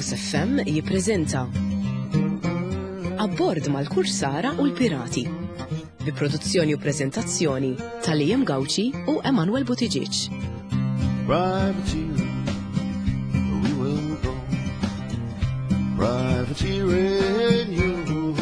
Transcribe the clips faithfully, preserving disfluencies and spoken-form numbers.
Campus F M jippreżenta Abbord mal-Kursara u l-Pirati bi produzzjoni u preżentazzjoni ta' Liam Gawci u Emanuel Buttigieg. Privateering, we will go. Privateering you.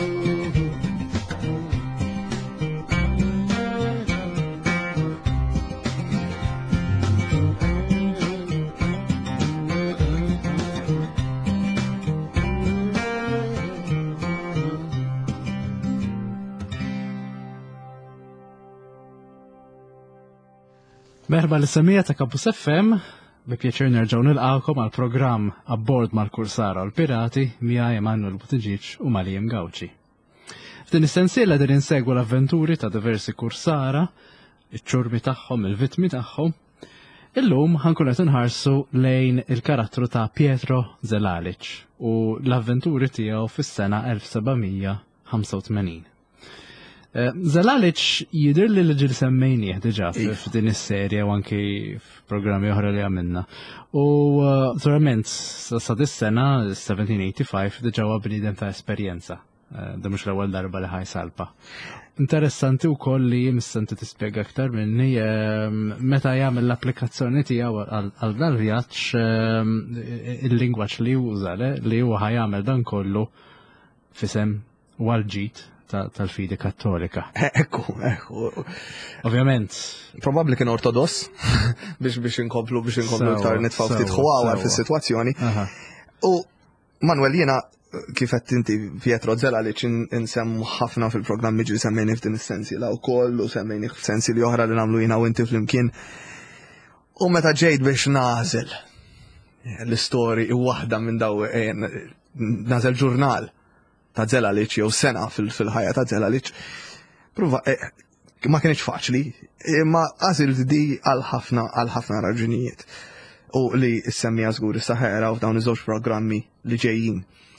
Merħba l-semija ta' Campus F M, bi pjaċir nerġaw nilqawkom għal programm Abbord mal-Kursara u l-Pirati miegħi Emanuel Buttigieg u Liam Gawci. F'din is-sensiela din insegwu l-avventuri ta' diversi kursara, iċ-ċurmi tagħhom, il-vittmi tagħhom. Illum ħankun qed inħarsu lejn il-karattru ta' Pietro Zelalic u l-avventuri tiegħu fis-sena elf sebgħumija ħamsa u tmenin. Zelalic jidir li l-ġil semmejnieh diġa f'din is-serja u anki f'programmi oħra li għamilna. U naturalment sa dis-sena seventeen eighty-five diġa huwa bniedem ta' esperjenza. Da mhux l-ewwel darba li ħajsalpa. Interessanti wkoll li missanti tispjega aktar minni meta jagħmel l-applikazzjoni tiegħu għal dan vjaġġ il-lingwaġġ li juża li huwa ħajamel dan kollu fisem Walġit tal-fidi kattolika. Ekku, ekku. Ovvjament. Probabli kien ortodoss biex biex inkomplu biex inkomplu iktar nitfaw ftit ħwawa fis-sitwazzjoni. U Manuel jiena kif qed inti Pietro Zelalic insemmu ħafna fil-programmi ġi semmejni f'din is-sensiela wkoll u semmejni f'sensi li oħra li nagħmlu jiena u inti flimkien. U meta ġejt biex nażel l-istorji waħda minn daw nażel ġurnal ta' Zelalic jew sena fil-ħajja ta' Zelalic, prova ma kienx faċli, imma għażilt di għal ħafna għal ħafna raġunijiet. U li semmija żgur is-saħera u f'dawn iż-żewġ programmi li ġejjin.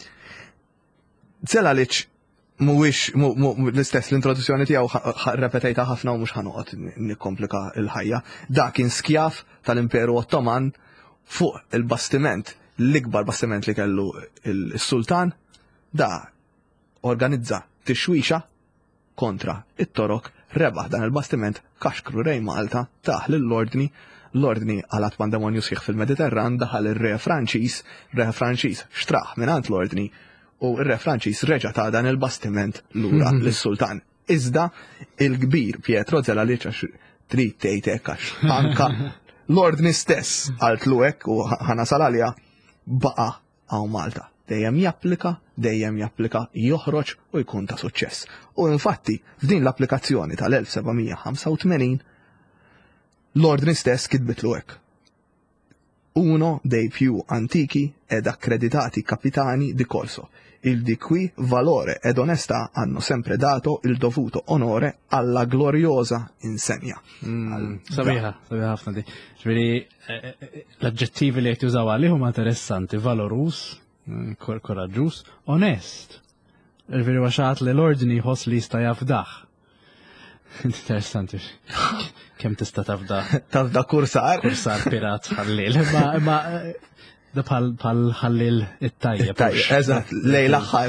Zelalic mhuwiex l-istess l-introduzzjoni tiegħu repetejta ħafna u mhux ħanoqgħod nikkomplika l-ħajja. Da kien skjaf tal-Imperu Ottoman fuq il-bastiment, l-ikbar bastiment li kellu il-Sultan, da organizza tixwixha kontra it-torok, rebaħ dan il-bastiment kaxkru rej Malta taħ l-ordni, l-ordni għalat pandemonju sħiħ fil-Mediterran daħal il-re Franċiż, re Franċiż xtraħ minant l-ordni u il-re Franċiż reġa ta' dan il-bastiment lura l-Sultan. Iżda il-kbir Pietro Zelalic trid tgħidek għax anka l-ordni stess għaltlu hekk u ħana salalja baqa' għaw Malta. Dejjem japplika, dejjem japplika, joħroġ u jkun ta' suċċess. U infatti, f'din l-applikazzjoni tal-elf sebgħumija ħamsa u tmenin, l-ordni stess kitbitlu hekk. Uno dei più antichi ed accreditati capitani di corso, il di cui valore ed onestà hanno sempre dato il dovuto onore alla gloriosa insegna. Sabiħa, sabiħa ħafna di. Ġveri, l-agġettivi li qed jużaw għalih huma interessanti, valorus, koraġġuż, onest. Il-veri waxat li l-ordni jħoss li jista' jafdaħ. Interessanti. Kemm tista' tafda? Tafda kursar? Kursar pirat ħallil. Ma da bħal ħallil it-tajjeb. Eżatt, lej l-aħħar.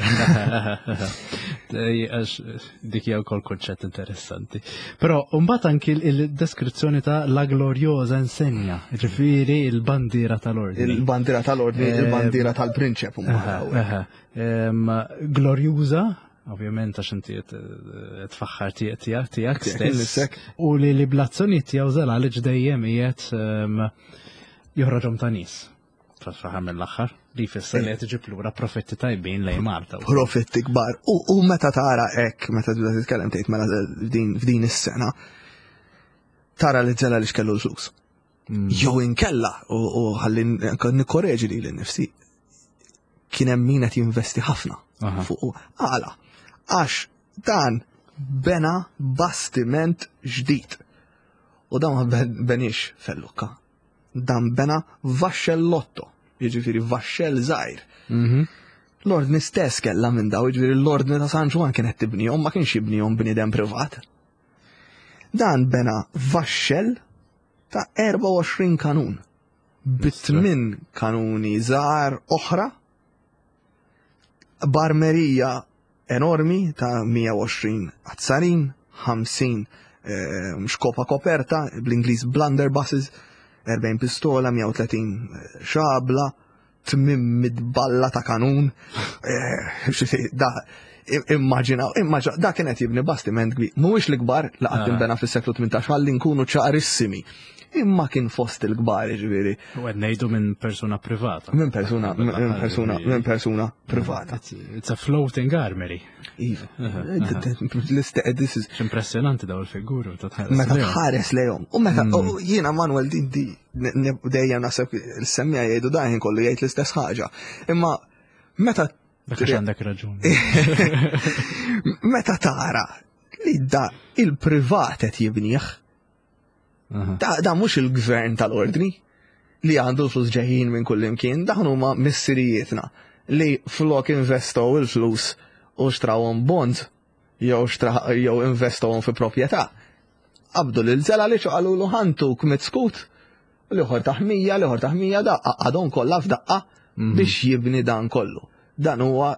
Dik hija wkoll konċett interessanti. Però mbagħad anki il-deskrizzjoni ta' la gloriosa insegna, ġifieri il-bandiera tal-ordni. Il-bandiera tal-ordni, il-bandiera tal-prinċep. Glorjuża, ovvjament għax inti tfaħħar tiegħek stess. U li l-iblazzjonijiet tiegħu Zelalic dejjem qiegħed joħroġhom ta' nies. Fraħam mill-axħar, li fissa li għetġib l-ura profetti tajbin lej Malta. Profetti kbar. U meta tara ek, meta tibda titkellem tgħid mela f'din is-sena, tara li Zelalic kellu l-flus. Jew inkella, u ħalli nikkoreġi li l-nifsi, kien hemm min qed jinvesti ħafna fuq għala. Għax dan bena bastiment ġdid. U dan ma benix fellukka. Dan bena vaxxellotto, jiġifieri vaxxell żgħir. L-ordni stess kellha minn daw, jiġifieri l-ordni ta' San Ġwan kienet tibnihom, ma kienx jibnihom bniedem privat. Dan bena vaxxell ta' erba' u għoxrin kanun. Bit-tmien kanuni żgħar oħra barmerija enormi ta' mija u għoxrin azzarin, ħamsin xkopa koperta, bl-Ingliż blunderbusses, erbejn pistola, mija u tletin xabla, tmim mid-balla ta' kanun. Da, immaġinaw, immaġinaw, da kienet jibni bastiment kbir. Mhuwiex l-kbar laqgħet inbena fis-seklu tmintax ħalli nkunu ċarissimi. Imma kien fost il-kbar, ġifieri. U qed ngħidu minn persuna privata. Minn persuna, minn persuna, minn persuna privata. It's a floating armory. Iva. Impressjonanti daw il-figuru ta' tħares. Meta tħares lejhom. U meta jiena Manuel din di dejjem naħseb il-semmija jgħidu daħin kollu jgħid l-istess ħaġa. Imma meta Dak għandek raġun. Meta tara li da il-privat qed jibnieh, da mhux il-gvern tal-ordni li għandu l-flus ġejjin minn kull imkien, dawn huma missirijietna li flok investow il-flus u xtrawhom bonds jew jew investowhom fi proprjetà. Qabdu lil żela li qalu lu ħantu kmitzkut l-ieħor taħmija, l-ieħor taħmija da għadhom kollha f'daqqa biex jibni dan kollu. Dan huwa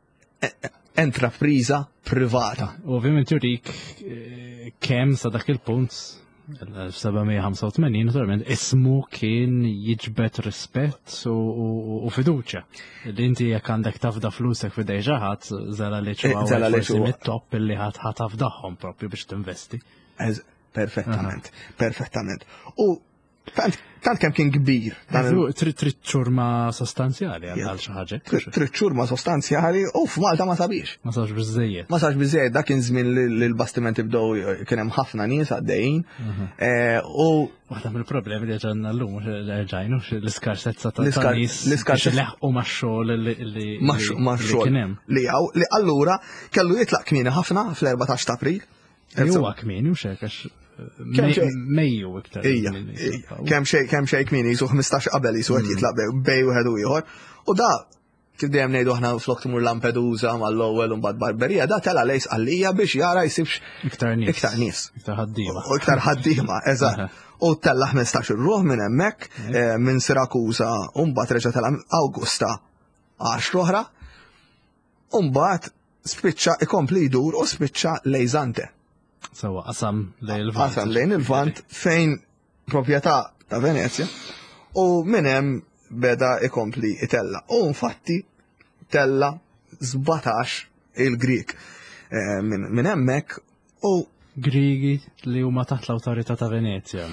entrapriża privata. Ovvjament jurik kemm sa dak il-punt l-sebgħimija ħamsa u tmenin, naturalment, ismu kien jiġbed rispett u fiduċja. Li inti jekk għandek tafda flusek f'idej ġaħat, żela li ċuwa mit-top illi ħadd ħatafdahom propju biex tinvesti. Perfettament, perfettament. U tant kemm kien kbir. Trid ċurma sostanzjali għal xi ħaġa. Trid ċurma sostanzjali u f'Malta ma sabiex. Ma sarx biżejjed. Ma sarx biżejjed, dak kien żmien li l-bastimenti bdew kien hemm ħafna nies għaddejjin. U waħda mill-problemi li ġanna llum rġajnu l-iskarsezza ta' nies biex leħqu max-xogħol li kien hemm. Li li allura kellu jitlaq kmieni ħafna fl-erbatax ta' April. Huwa kmieni u xejn Mejju iktar. Ija, kemm xej kemm xej kmieni jisu ħmistax qabel jisu qed jitlaq bej wieħed u ieħor. U da kif dejjem ngħidu aħna flok timur Lampedusa mal-ewwel u mbagħad Barberija, da tela lejs għalija biex jara jsibx iktar nies. Iktar nies. Iktar ħaddiema. U iktar ħaddiema, eżatt. U tella ħmistax ir-ruħ minn hemmhekk minn Sirakuża u mbagħad reġa' tella Awgusta għaxra oħra. U mbagħad spiċċa ikompli jdur u spiċċa lejżante. Sewa, qasam lejn il-vant. Qasam lejn il-vant fejn proprjetà ta' Venezia u minn hemm beda ikompli itella. U infatti tella żbatax il-Grik minn hemmhekk u Grigi li huma taħt l-awtorità ta' Venezia.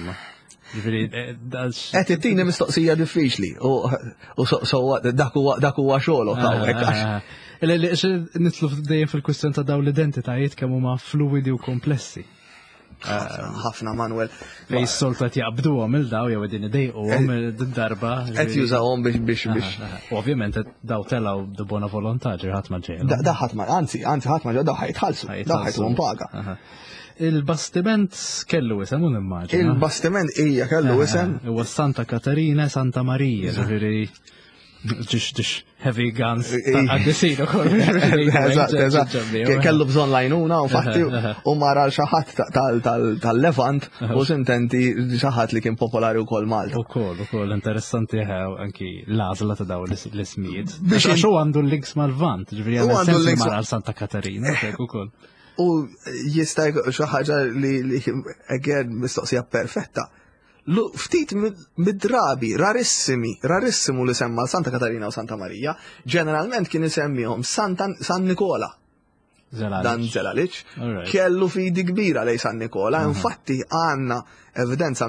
Qed ittini mistoqsija diffiċli u dak huwa xogħol hawnhekk. Nitlu dejjem fil-kwistjoni ta' dawn l-identitajiet kemm huma fluidi u komplessi. Ħafna Manuel. Fej s-soltu qed jaqbduhom il-daw jew qegħdin idejquhom darba. Qed jużawhom biex biex biex. Ovvjament daw telgħu de bona volontà ġi ħadd ma ġejhom. Da ħadd ma, anzi, anzi ħadd ma ġew daw ħajtħallsu, daw ħajtuhom paga. Il-bastiment kellu isem un immaġina. Il-bastiment hija kellu isem. Huwa Santa Caterina e Santa Maria, ġifieri ġix ġix heavy guns għaddisinu kol. Eżatt, eżatt. Kellu bżonn lajnuna u fatti u mara xi ħadd tal-Levant u sintenti xi ħadd li kien popolari wkoll Malta. Ukoll, ukoll interessanti anki l-għażla ta' dawn l-ismijiet. Biex xu għandu l-links mal-Vant, ġifieri għandu l-links mara Santa Caterina, ukoll. U jista' xi ħaġa li again mistoqsija perfetta. Ftit mid-drabi, rarissimi, rarissimu li semma Santa Caterina u Santa Maria, ġeneralment kien isemmihom San Nikola. Dan Zelalic, kellu fidi kbira lej San Nikola, infatti għandna evidenza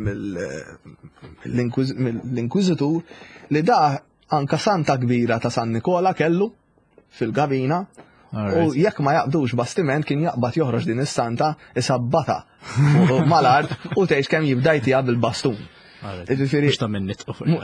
mill-Inkwiżitur li da anka Santa kbira ta' San Nikola kellu fil-gabina. U jekk ma jaqbdux bastiment kien jaqbad joħroġ din is-santa isabbata mal-art u tgħix kemm jibda jtija bil-bastun. Mhux ta' minnit.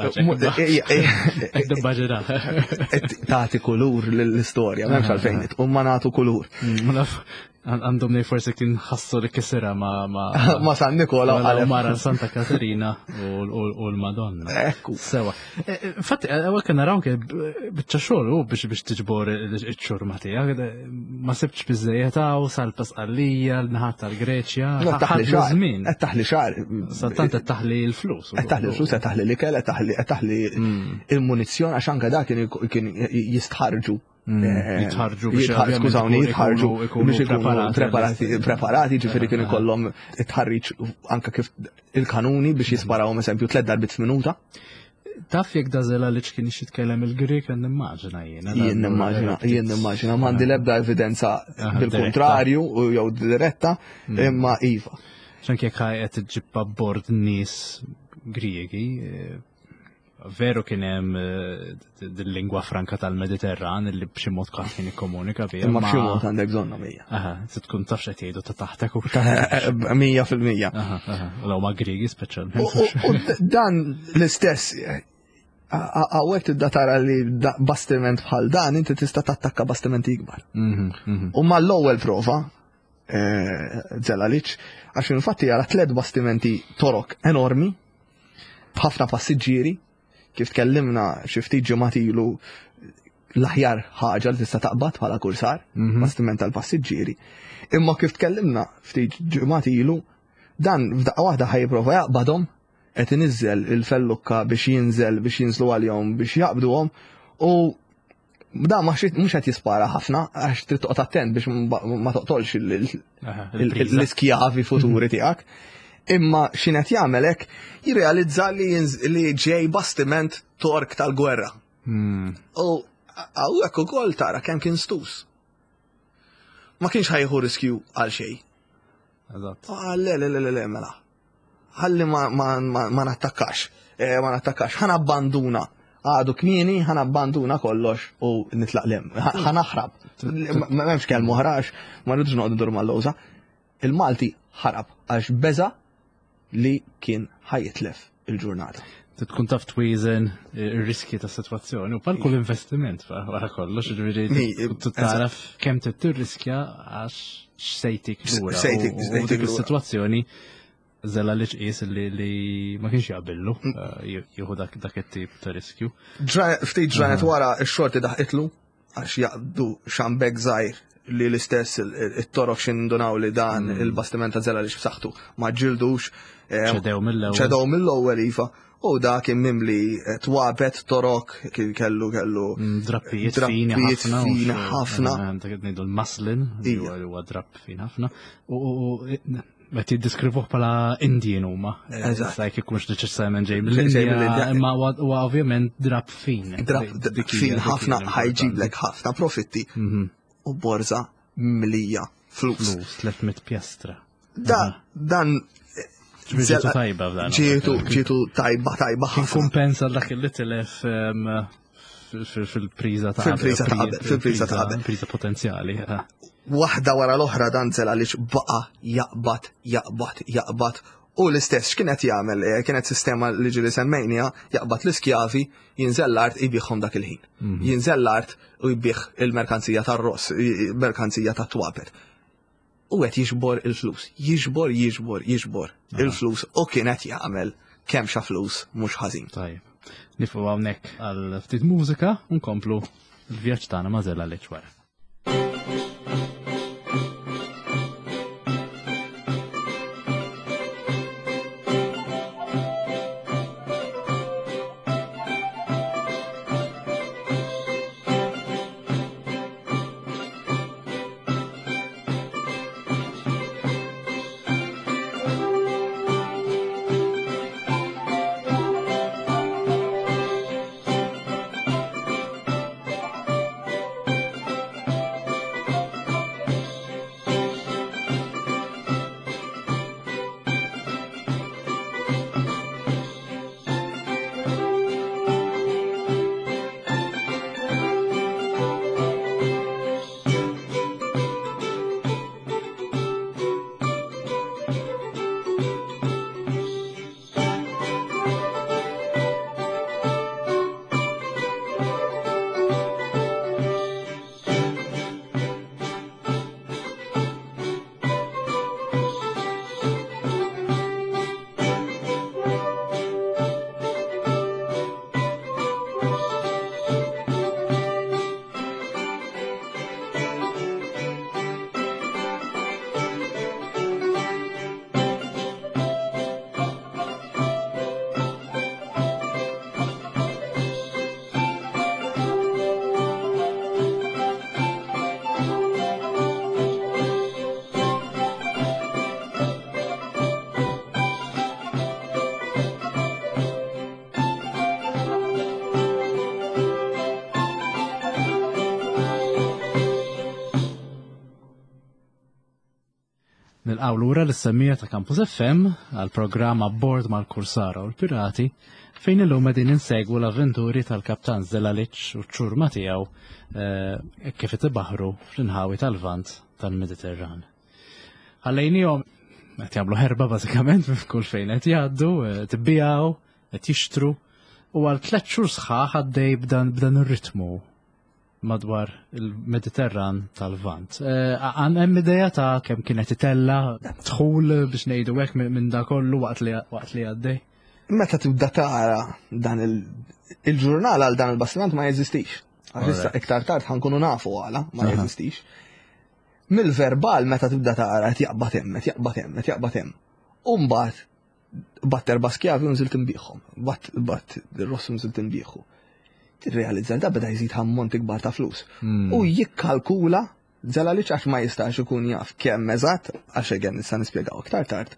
Tagħti kulur lill-istorja, m'hemmx għalfejn u ma nagħtu kulur. Għandhom nej forse kien ħassu li kisira ma ma San Nikola u mara Santa Caterina u l-Madonna. Ekku. Sewa. Fatti, għawek kien naraw kien bieċa xogħol u biex biex tiġbor iċ-ċurma tiegħek, ma sibx biżejjeta u sal-pas għallija l-naħat tal-Greċja. Ħadlu żmien. Qed taħli xahar. Saltant qed taħli l-flus. Qed taħli l-flus, qed taħli l-ikel, qed taħli il-munizzjon għax anke dak kien jistħarġu eh, Jitħarġu biex jitħar- skużawni, ikunu- jitħarġu ikunu biex ikunu preparati. preparati, preparati ġifiri kienu kollom tħarriċ anka kif il-kanuni biex jisparaw eżempju tlet darbit f'minuta. Taf jek dażela li kien jitkellem il-Grek, għan nimmaġina jiena. Jien nimmaġina, jien nimmaġina, mandi lebda evidenza Aha, bil-kontrarju u jew diretta, imma iva. ċanki jek ħajet ġibba bord nis Griegi, eh, veru kien hemm eh, dil-lingwa franka tal-Mediterran li b'xi mod kien kien ikkomunika bija. Imma b'xi mod għandek zonna mija. Aha, se tkun taf x'qed jgħidu ta' taħtek u Mija fil-mija. Aha, aha. Law ma' Griegi U- speċjalment. u- u dan l-istess, għawek tidda tara li da- bastiment bħal dan, inti tista' tattakka bastimenti ikbar. Mhm, mhm. U ma l-ewwel prova, Zelalic, għax infatti għara tlet bastimenti torok enormi, b'ħafna passiġġieri, kif tkellimna xi ftit ġimgħat ilu l-aħjar ħaġa li tista' taqbad bħala kursar, Mhm. bastiment tal-passiġġieri. Imma kif tkellimna ftit ġimgħat ilu, dan f'daqqa waħda ħajprova jaqbadhom qed inizzel il-fellukka biex jinżel biex jinżlu għalihom biex jaqbduhom u da mhux qed jispara ħafna għax trid toqgħod attent biex ma- ma toqtolx il- il- Aha, il- il-priża. l-iskjavi futuri tiegħek. Imma xinet jagħmel hekk jirrealizza li jinż- li ġej bastiment tork tal-gwerra. Hmm, U hawnhekk ukoll tara kemm kien stus. Ma kienx ħajħu riskju għal xejn. eżatt. Ah, le, le, le, le, le, mela. Ħalli ma, ma, ma, ma nattakkax, eh, ma nattakkax, ħan abbanduna. Għadu kmini, ħan abbanduna kollox u nitlaq lem. ħan aħrab. Ma memx kell muħrax, ma rridux noqdu dur mal-lowza. Il-Malti ħarab għax beza li kien ħajitlef il-ġurnata. Tkun taf twizen ir-riski ta' situazzjoni u pal kull investiment wara kollox, ġifieri Mi- tkun taraf kemm trid tirriskja għax x'sejtik lura. Sejtik- U- U sejtik dik lura. is-sitwazzjoni żella li ċqies li li ma kienx jaqbillu eh, jieħu dak dak it-tip ta' riskju. Ġra- Ftit ġranet wara x-xorti daħqitlu għax jaqdu xambek zaħir li l-istess il- il- it-torok xindunaw li dan il-bastiment ta' zela li xbsaħtu ma ġildux. eh, ċedew mill-ewwel. ċedew mill-ewwel iva. U da kien mimli eh, twabet torok kien kellu kellu Mm, Drappijiet drappijiet fini ħafna. u fini xi- ħafna. eh, Dak qed ngħidu l-maslin, li Ija. huwa li huwa drapp fin ħafna. U- U u- qed jiddiskrivuh bħala Indien huma. Eżatt. Sa jekk ikunx neċessarjament ġej Ġej mill-Indja, mill-Indja. imma huwa huwa ovvjament drapp fin. Drab Dik- dik hija- fin dik ħafna hija ħajġiblek ħafna profitti Mhm. u borza mlija flus. Flus, tliet pjastra. Da, dan Ġifieri ġietu tajba f'dan. ġietu ġietu tajba tajba Kien ħafna. kompensa dak il telef em, fil- fil- fil-priża ta' Fil-priża ta' qabel, pri- fil-priża ta' qabel. Priża potenzjali. eh. Waħda wara l-oħra dan zel għaliex baqa jaqbad, jaqbad, jaqbad. U l-istess x'kienet jagħmel, eh, kienet sistema li ġili semmejnija, jaqbad l-iskjavi, jinżel l-art jibieħhom dak il-ħin. Jinżel l-art u jbieħ il-merkanzija tar-ross, il-merkanzija tat-twabet. U qed jiġbor il-flus, jiġbor, jiġbor, jiġbor il-flus u kienet jagħmel kemm xa flus mhux ħażin. Tajb. Nifu hawnhekk għal ftit mużika u nkomplu l-vjaġġ tagħna ma' żella li wara. nilqgħu lura l-semmija ta' Campus F M għall-programm Abbord mal-Kursara u l-Pirati fejn illum qegħdin insegwu l-avventuri tal-Kaptan Zelalic u ċ-ċurma tiegħu kif itibaħru fl-inħawi tal-vant tal-Mediterran. Ħallejnihom qed jagħmlu ħerba bażikament f'kull fejn qed jgħaddu, tibbijaw, qed jixtru u għal tliet xhur sħaħ għaddej b'dan ir-ritmu madwar il-Mediterran tal-Vant. Għan hemm idea ta' kemm kienet itella tħul biex ngħidu hekk minn da kollu waqt li għaddej? Meta tibda tara dan il-ġurnal għal dan il-bastiment ma jeżistix. Għax issa iktar tard ħankunu nafu għala ma jeżistix. Mill-verbal meta tibda tara qed jaqbad hemm, qed jaqbad hemm, qed jaqbad hemm. U mbagħad batt erba' skjavi u nżilt inbieħhom. Batt batt ir-ross u nżilt inbieħu. Tirrealizza da beda jżid ammonti kbar ta' flus. U jikkalkula Zelalic għax ma jistax ikun jaf kemm eżatt għax egen nista' nispjegaw iktar tard.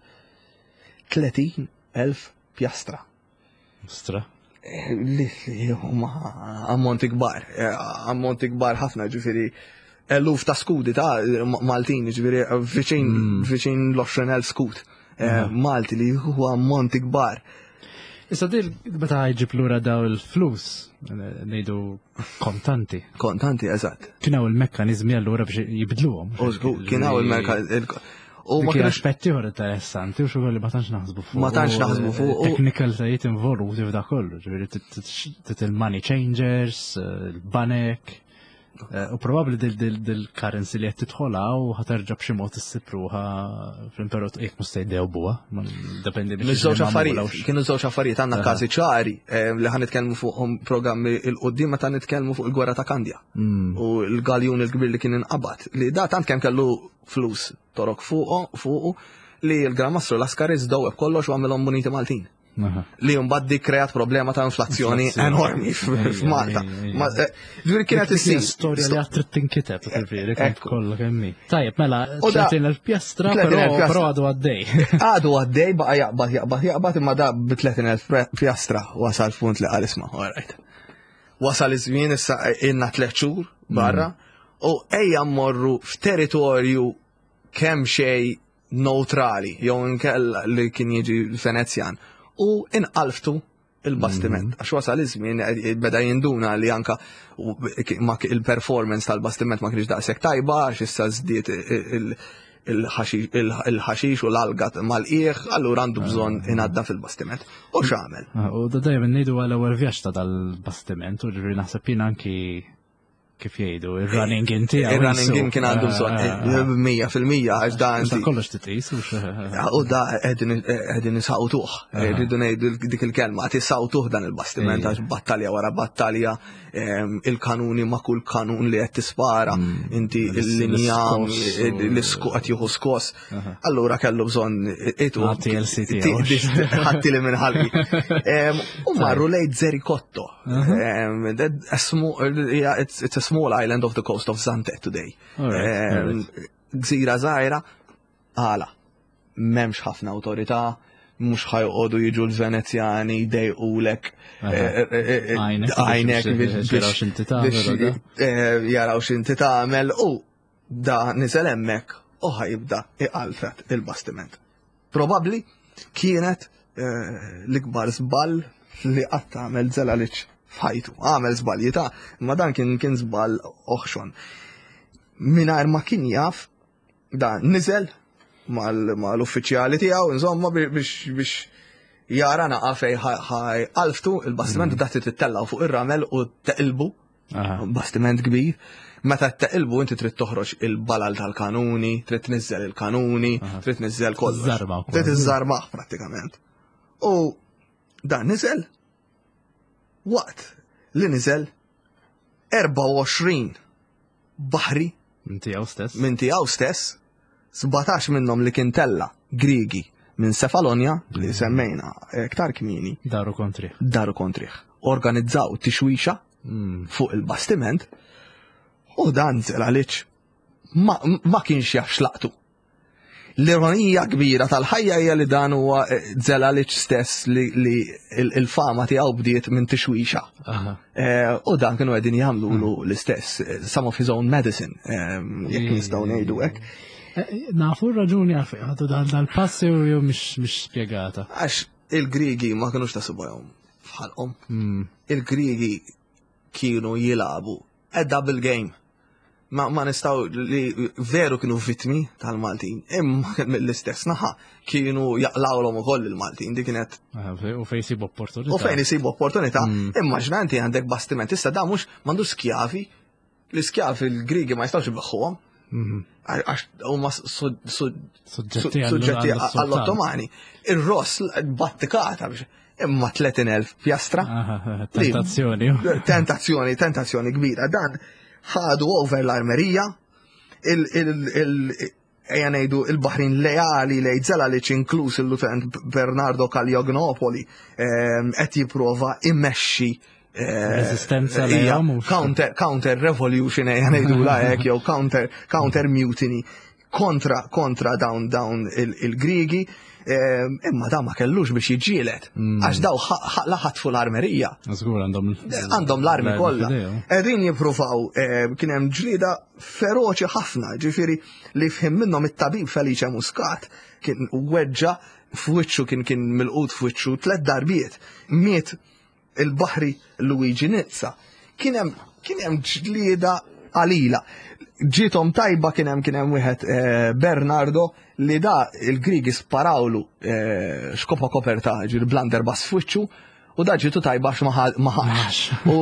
tletin elf pjastra. Pjastra? Li huma ammonti kbar, ammonti kbar ħafna ġifieri eluf ta' skudi ta' Maltin ġifieri viċin viċin l-għoxrin elf skud. Malti li huwa ammonti kbar. Issa dil meta jġib lura daw il-flus, ngħidu kontanti. Kontanti, eżatt. Kienaw il-mekkaniżmi allura biex jibdluhom. Kienaw il-mekkaniżmi. U ma kienu aspetti ieħor interessanti u xogħol li ma tantx naħsbu fuq. Ma tantx naħsbu fuq. Technical tajiet involuti f'da kollu, ġifieri tit il-money changers, il-banek. U probabbli dil-currency li qed tidħolha u ħaterġa' b'xi mod issipruha fl-imperu jekk mhux se jdew buha, dependi biex. Żewġ affarijiet, kienu żewġ affarijiet għandna każi ċari li ħan nitkellmu fuqhom programmi il-qudiem meta nitkellmu fuq il-gwerra ta' Kandja. U l-galjun il-kbir li kien inqabad li da tant kemm kellu flus torok fuqu fuqu li l-Gran Mastru l-Askari żdew kollox u għamilhom muniti Maltin. Li mbagħad dik kreat problema ta' inflazzjoni enormi f'Malta. Ġifieri kienet issir storja li għad tinkiteb tifrieri kont kollha kemm hi. Tajjeb mela tletin elf pjastra però għadu għaddej. Għadu għaddej baqa' jaqbad jaqbad jaqbad imma da bi tletin elf pjastra wasal punt li qal isma' alright. Wasal iż-żmien issa ilna tliet xhur barra u ejja mmorru f'territorju kemm xejn neutrali jew inkella li kien jiġi Venezjan. U inqalftu il-bastiment. Għax wasal iż-żmien beda jinduna li anka il-performance tal-bastiment ma kienx daqshekk tajba għax issa żdiet il-ħaxix u l-algat mal-qiegħ, allura għandu bżonn inadda fil-bastiment. U x'għamel? U da dejjem ngħidu għal ewwel vjaġġ ta' dal-bastiment u ġifieri naħseb jien anki kif jgħidu, il-running in tiegħu. Il-running in kien għandu bżonn mija fil-mija għax da inti. Kollox titqis u U da qegħdin isawtuh. Rridu ngħidu dik il-kelma, qed isawtuh dan il-bastiment għax battalja wara battalja il-kanuni ma' kull kanun li qed tispara, inti il-linja l-iskuq jieħu skos. Allura kellu bżonn itu ħatti li minn ħalli. U marru lejn Zerikotto. It's a small island of the coast of Zante today. Gżira żgħira għala m'hemmx ħafna awtorità, mhux ħajqogħdu jiġu l-Venezjani jdejqulek għajnek biex jaraw x'inti tagħmel u da niżel hemmhekk u ħajibda iqalfet il-bastiment. Probabbli kienet l-ikbar żball li qatt tagħmel Zelalic f'ħajtu. Għamel żbalji ta' imma dan kien kien żball oħxon. Mingħajr ma kien jaf dan niżel mal-uffiċjali tiegħu insomma biex biex jara naqa' fejn ħajqalftu il-bastiment da tittellaw fuq ir-ramel u teqilbu. Bastiment kbir. Meta teqilbu inti trid toħroġ il-balal tal-kanuni, trid tniżżel il-kanuni, trid tniżżel kollox. Trid iżżarmaħ prattikament. U dan niżel waqt li niżel erba' u għoxrin baħri minn tiegħu stess. Minn tiegħu stess, sbatax minnhom li kien tella Griegi minn Sefalonia li semmejna iktar kmieni. Daru kontriħ. Daru kontriħ. Organizzaw tixwixa fuq il-bastiment u dan Zelalic ma, ma kienx jaf xlaqtu. L-ironija kbira tal-ħajja hija li dan huwa Zelalic stess li il-fama tiegħu bdiet minn tixwixa. U dan kienu qegħdin jagħmlu l-istess, some of his own medicine, jekk nistgħu ngħidu hekk. Nafu r-raġuni għalfej, għadu dal-passi u jew mhix spjegata. Għax il-Grigi ma kienux ta' subajhom bħalhom. Il-Grigi kienu jilabu a double game. Ma, ma nistaw li veru kienu vittmi tal-Maltin, imma mill-istess naħa kienu jaqlawlhom ukoll il-Maltin, dik kienet. U fejn isibu opportunità. U fejn isibu opportunità, imma ġnanti għandek bastiment, issa da mhux m'għandux skjavi, l-iskjavi il-Grigi ma jistgħux ibeħħuhom. Għax huma suġġetti għall-Ottomani. Ir-Ross battikata biex imma tletin elf pjastra. Tentazzjoni. Tentazzjoni, tentazzjoni kbira. Dan ħadu over l-armerija, ejja ngħidu il-Baħrin leali lejn Zelalic inkluż il-Lutenant Bernardo Caliognopoli qed jipprova immexxi Resistenza lejhom counter counter revolution ejja ngħidula hekk jew counter counter mutiny kontra kontra dawn dawn il-Grigi. Imma da ma kellux biex jiġġielet, għax daw laħatfu l-armerija. Żgur għandhom għandhom l-armi kollha. Qegħdin jippruvaw kien hemm ġlieda feroċi ħafna, ġifieri li fhim minnhom it-tabib Felice Muscat kien weġġa f'wiċċu kien kien milqut f'wiċċu tliet darbiet. Miet il-Baħri Luigi Nizza. Kien hemm kien hemm ġlieda qalila. Ġietom tajba kien hemm kien hemm wieħed Bernardo li da il-Grigi sparawlu xkopa koperta ġir blander bas f'wiċċu u da ġietu tajba x'maħax. U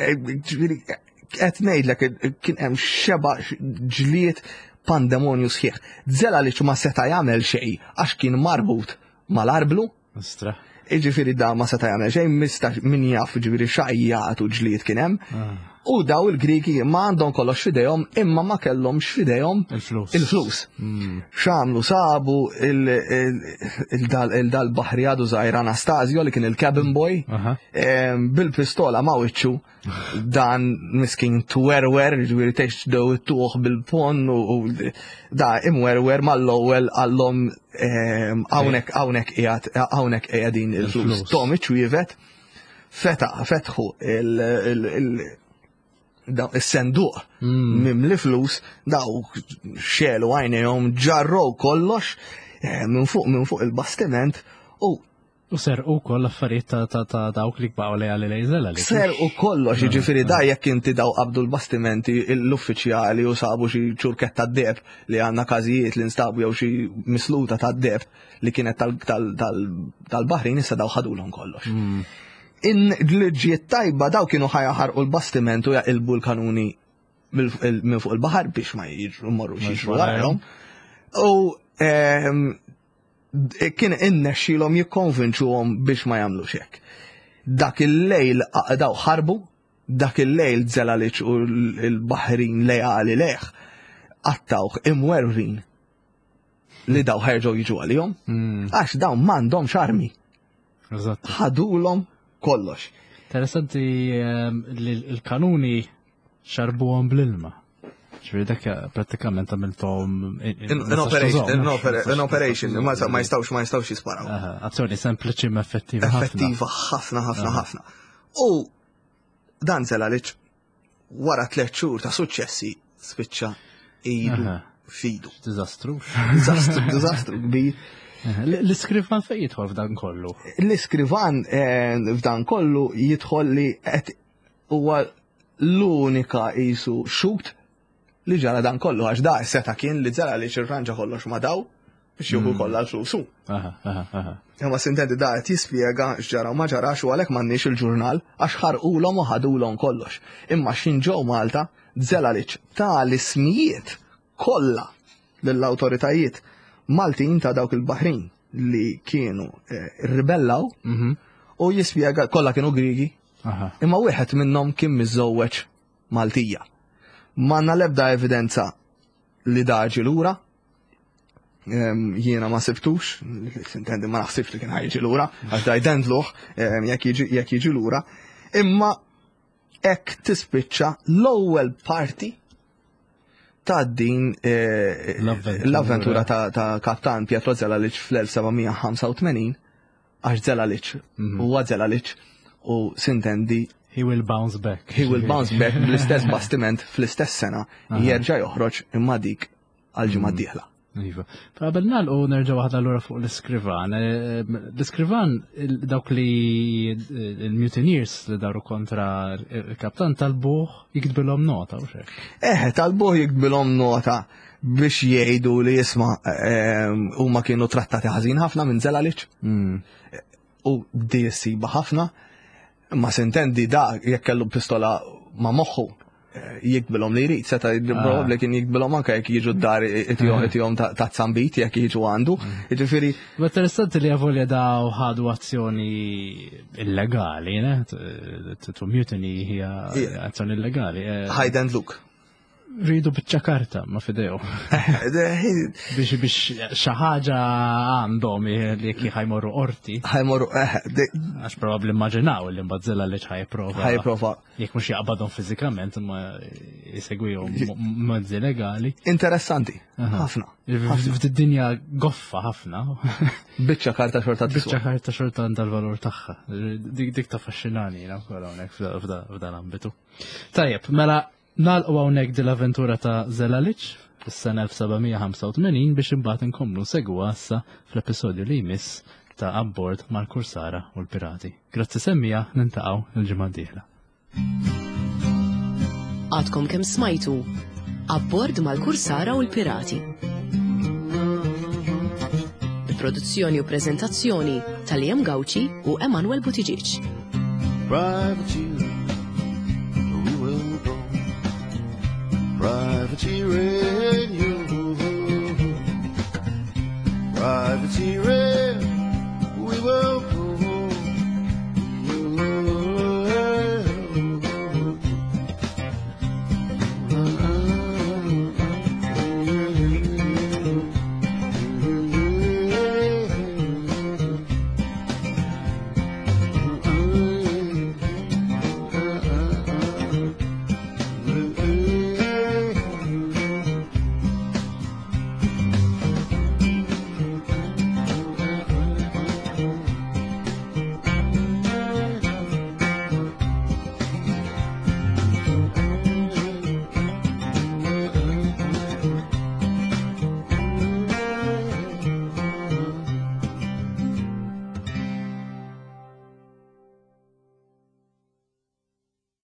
qed ngħidlek kien hemm xeba ġlied pandemonju sħiħ. Zelalic ma seta' jagħmel xejn għax kien marbut mal-arblu. Iġifieri da ma seta' jagħmel xejn mistax min jaf ġifieri xajjat u ġlied kien hemm. U daw il-Grigi ma għandhom kollox fidejhom imma ma kellhomx fidejhom il-flus. X'għamlu sabu il-dal-Baħri għadu żgħir Anastasio li kien il-cabin boy bil-pistola ma' wiċċu dan miskin twerwer ġifieri texdew it-tuħ bil-pon u da imwerwer mal-ewwel għallhom hawnhekk hawnhekk qiegħed hawnhekk qiegħdin il-flus. Tom iċwievet feta fetħu il- is-senduq mimli flus daw xelu għajnejhom ġarrow kollox minn fuq minn fuq il-bastiment u U serqu koll affarijiet ta' dawk li kbaw li għalli lejżela li. Serqu kollox, jiġifieri da jekk inti daw qabdu l-bastimenti l-uffiċjali u sabu xi ċurket ta' d-deb li għandna każijiet li nstabu jew xi misluta ta' d-deb li kienet tal-Baħrin issa daw ħadulhom kollox. In-ġliġiet tajba daw kienu ħajaħarqu l-bastiment u jaqilbu l-kanuni minn fuq il-baħar biex ma jiġru morru xieġru għarhom. U kien innexxilhom jikkonvinċuhom biex ma jagħmlux hekk. Dak il-lejl daw ħarbu, dak il-lejl Zelalic u l-Baħrin lejali leħ qattawh imwerrin li daw ħerġgħu jiġu għalihom għax dawn m'għandhomx armi. Ħadulhom kollox. Interessanti li l-kanuni xarbuhom bl-ilma. ċviri dak pratikament għamiltom in operation, ma jistawx ma jistawx jisparaw. Azzjoni sempliċi ma effettiva ħafna. Effettiva ħafna ħafna ħafna. U dan Zelalic wara tliet xhur ta' suċċessi spiċċa ilu fidu. Dizastru. Dizastru, dizastru kbir. L-iskrivan fejn jidħol f'dan kollu? L-iskrivan f'dan kollu jidħol li qed huwa l-unika qisu xut li ġara dan kollu għax da seta kien li Zelalic irranġa kollox ma daw biex jieħu kollha l-flusu. Imma sintendi da qed jispjega x'ġara u ma ġarax u għalhekk m'għandniex il-ġurnal għax ħarqulhom u ħadulhom kollox. Imma x'inġew Malta Zelalic ta' l-ismijiet kollha lill-awtoritajiet Maltin ta' dawk il-Baħrin li kienu rribellaw u jispjega kollha kienu Grigi. Imma wieħed minnhom kien miżżewweġ Maltija. M'għandna l-ebda evidenza li daġi lura. Jiena ma sibtux, intendi ma naħsibx li kien ħajġi lura, għax da jdendluh jekk jiġi lura. Imma hekk tispiċċa l-ewwel parti ta' din l-avventura ta' Kaptan Pietro Zelalic fl-elf sebgħimija ħamsa u tmenin għax Zelalic huwa Zelalic u sintendi He will bounce back. He will bounce back bl-istess bastiment fl-istess sena jerġa' joħroġ imma dik għal-ġimgħa d-dieħla. Iva. Qabel nagħlqu nerġa' waħda lura fuq l-iskrivan. L-iskrivan dawk li il-mutineers li daru kontra il-kaptan talbuh jiktbilhom nota u xejn. Eh, talbuh jiktbilhom nota biex jgħidu li jisma' huma kienu trattati ħażin ħafna minn Zelalic. U di jissiba ħafna, ma sintendi da jekk kellu pistola ma' moħħu jikbilhom li jrid, seta' probabli kien jikbilhom anke jekk jiġu d-dar itihom ta' tzambit jekk jiġu għandu. Jiġifieri. Ma interessanti li avolja daw ħadu azzjoni illegali, ne? To mutiny hija azzjoni illegali. Hide and look. Ridu biċċa karta ma fidew. Biex biex xi ħaġa għandhom li jekk ħajmorru qorti. Ħajmorru għax probabbli immaġinaw li mbagħad Zelalic ħajprova. Ħajprova. Jekk mhux jaqbadhom fiżikament imma jsegwihom mezzi legali. Interessanti. Ħafna. F'did-dinja goffa ħafna. Biċċa karta xorta tiswa. Biċċa karta xorta għandha l-valur tagħha. Dik ta' affaxxinani wkoll hawnhekk f'dan l-ambitu. Tajjeb, mela nagħlqu hawnhekk din l-avventura ta' Zelalic fis-sena elf sebgħimija ħamsa u tmenin biex imbagħad inkomplu segwa issa fl-episodju li jmiss ta' Abbord mal-Kursara u l-Pirati. Grazzi semmija nintaqgħu il-ġimgħa d-dieħla. Għadkom kemm smajtu Abbord mal-Kursara u l-Pirati. Produzzjoni u preżentazzjoni ta' Liam Gawci u Emanuel Butiġiċ. Privateer, we will go. Privateer.